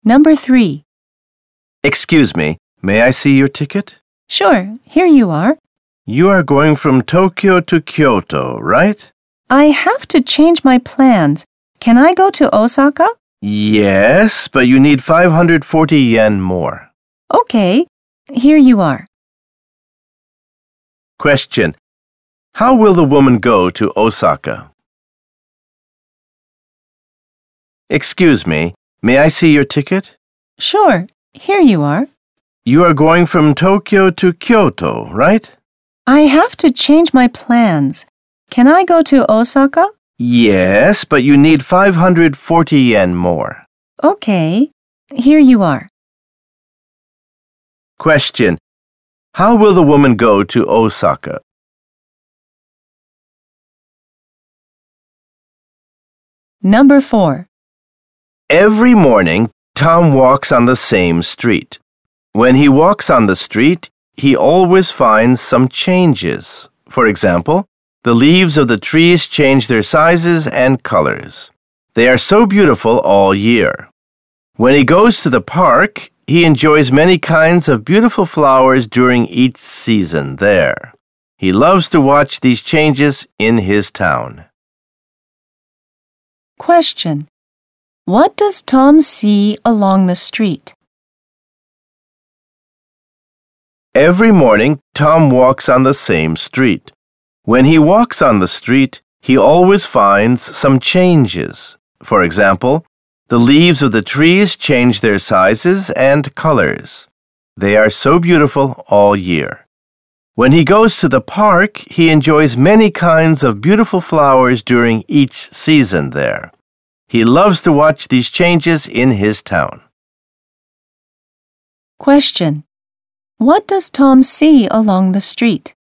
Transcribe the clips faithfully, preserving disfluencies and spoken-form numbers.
Number three. Excuse me, may I see your ticket? Sure, here you are. You are going from Tokyo to Kyoto, right? I have to change my plans. Can I go to Osaka? Yes, but you need five hundred forty yen more. Okay, here you are. Question. How will the woman go to Osaka? Excuse me, may I see your ticket? Sure, here you are. You are going from Tokyo to Kyoto, right? I have to change my plans. Can I go to Osaka? Yes, but you need five hundred forty yen more. Okay, here you are. Question. How will the woman go to Osaka? Number four. Every morning, Tom walks on the same street. When he walks on the street, he always finds some changes. For example, the leaves of the trees change their sizes and colors. They are so beautiful all year. When he goes to the park, he enjoys many kinds of beautiful flowers during each season there. He loves to watch these changes in his town. Question. What does Tom see along the street? Every morning, Tom walks on the same street. When he walks on the street, he always finds some changes. For example, the leaves of the trees change their sizes and colors. They are so beautiful all year. When he goes to the park, he enjoys many kinds of beautiful flowers during each season there. He loves to watch these changes in his town. Question. What does Tom see along the street?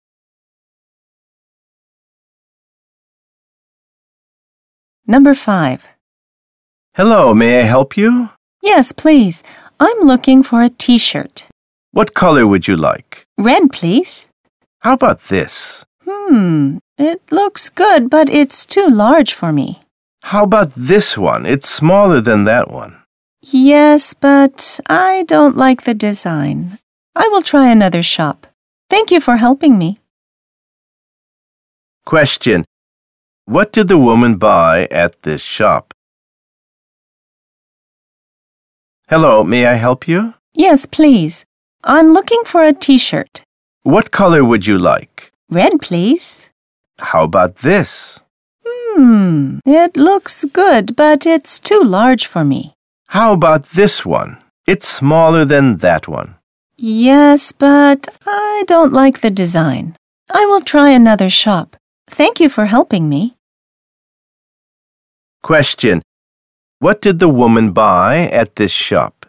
Number five. Hello, may I help you? Yes, please. I'm looking for a t-shirt. What color would you like? Red, please. How about this? Hmm, it looks good, but it's too large for me. How about this one? It's smaller than that one. Yes, but I don't like the design. I will try another shop. Thank you for helping me. Question. What did the woman buy at this shop? Hello, may I help you? Yes, please. I'm looking for a t-shirt. What color would you like? Red, please. How about this? Hmm, it looks good, but it's too large for me. How about this one? It's smaller than that one. Yes, but I don't like the design. I will try another shop. Thank you for helping me. Question. What did the woman buy at this shop?